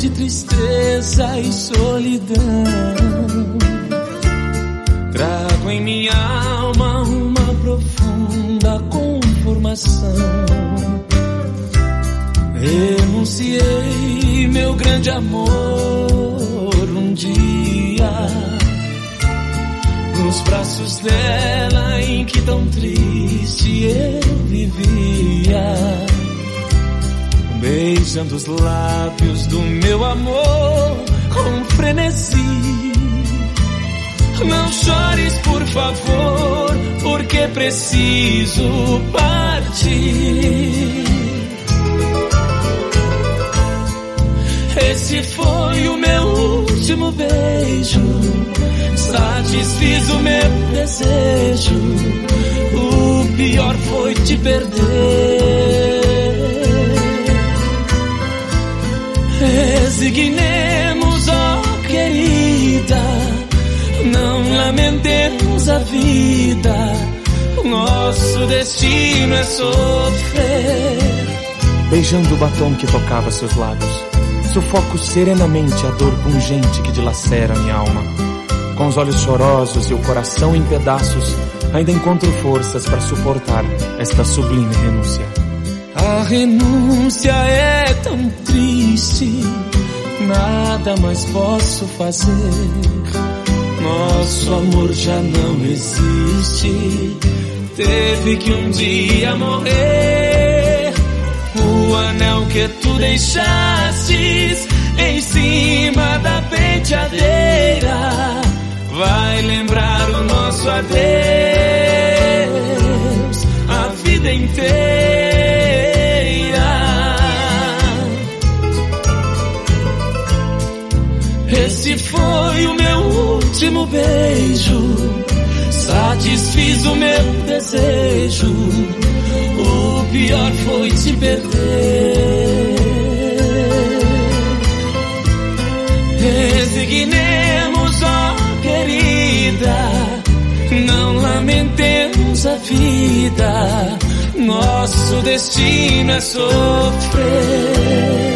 tristeza e solidão. Trago em minha alma uma profunda conformação. Renunciei meu grande amor um dia nos braços dela em que tão triste eu vivia, beijando os lábios do meu amor com frenesi. Não chores, por favor, porque preciso partir. Esse foi o meu último beijo, satisfiz o meu desejo. O pior foi te perder. Resignemos, ó querida, não lamentemos a vida. Nosso destino é sofrer. Beijando o batom que tocava seus lábios, sufoco serenamente a dor pungente que dilacera minha alma. Com os olhos chorosos e o coração em pedaços, ainda encontro forças para suportar esta sublime renúncia. A renúncia é tão triste, nada mais posso fazer. Nosso amor já não existe, teve que um dia morrer. O anel que tu deixastes em cima da penteadeira vai lembrar o nosso adeus a vida inteira. Esse foi o meu último beijo, satisfiz o meu desejo. O pior foi te perder. Resignemos, ó querida, não lamentemos a vida. Nosso destino é sofrer.